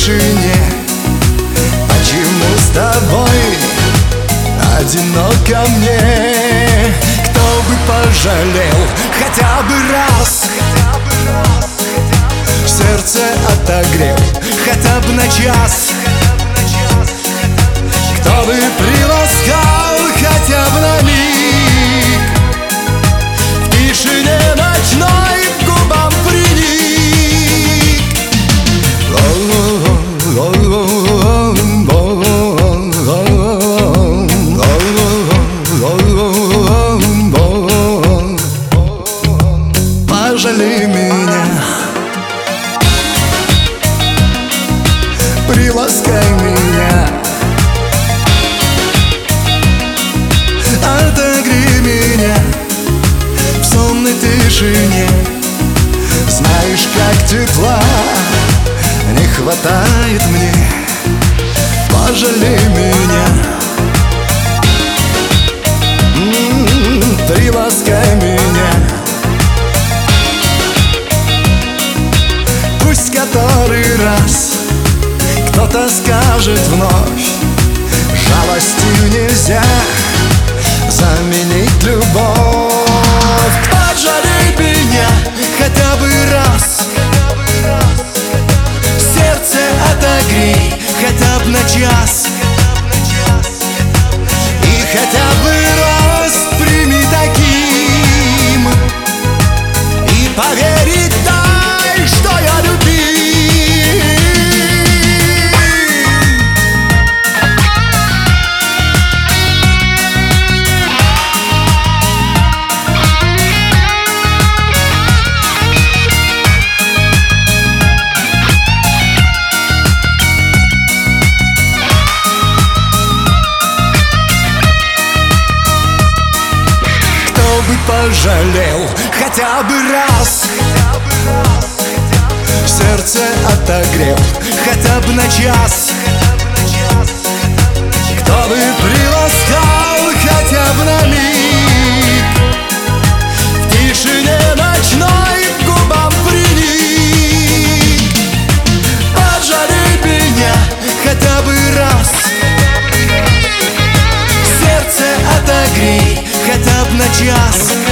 тишине. Почему с тобой одиноко мне? Кто бы пожалел хотя бы раз, сердце отогрел хотя бы на час. Кто бы приласкал хотя бы на миг, в тишине ночной к губам приник. Пожалей меня, приласкай меня, отогрей меня в сонной тишине. Знаешь, как тепла не хватает мне. Пожалей меня, приласкай меня. Пусть который раз кто-то скажет вновь: жалостью нельзя заменить любовь. Пожалей меня хотя бы раз, сердце отогрей хотя бы на час. И хотя бы раз прими таким, и поверить дай, что я любим. Пожалел хотя бы раз, сердце отогрел хотя бы на час. Кто бы приласкал хотя бы на миг, в тишине ночной к губам приник. Пожалей меня хотя бы раз, сердце отогрей хотя бы на час.